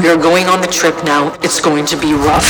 We are going on the trip now. It's going to be rough.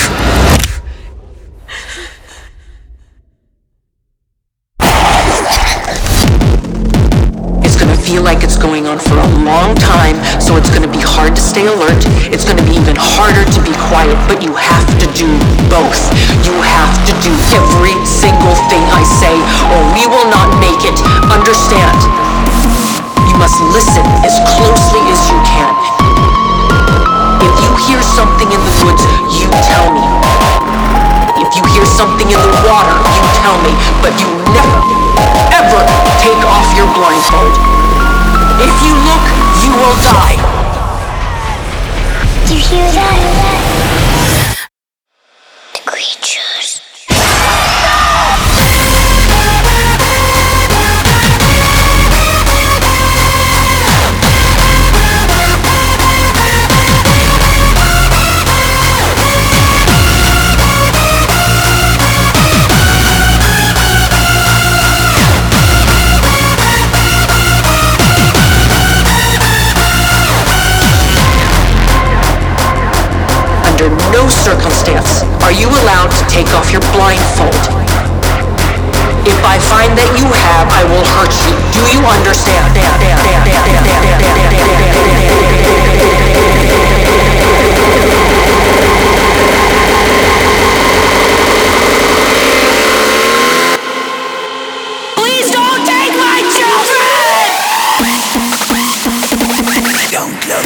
It's gonna feel like it's going on for a long time, so it's gonna be hard to stay alert. It's gonna be even harder to be quiet, but you have to do both. You have to do every single thing I say, or we will not make it. Understand? You must listen as closely as you can. If you hear something in the woods, you tell me. If you hear something in the water, you tell me. But you never, ever take off your blindfold. If you look, you will die. Do you hear that? The creatures. Under no circumstance are you allowed to take off your blindfold. If I find that you have, I will hurt you. Do you understand? Please don't take my children! Don't look.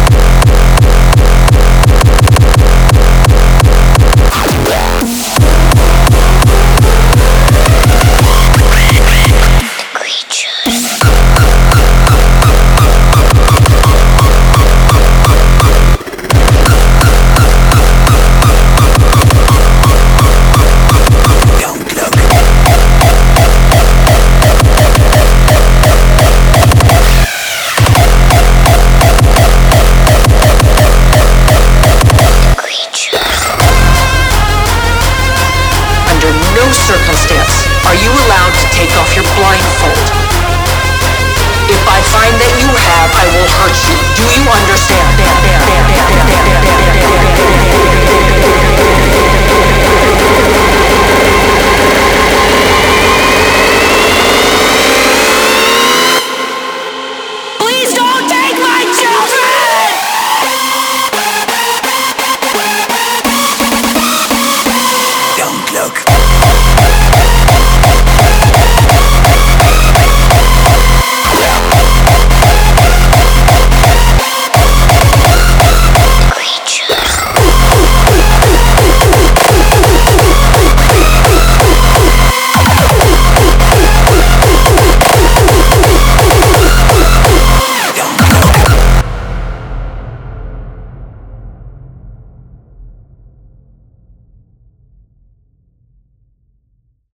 Circumstance are you allowed to take off your blindfold. If I find that you have, I will hurt you. Do you understand?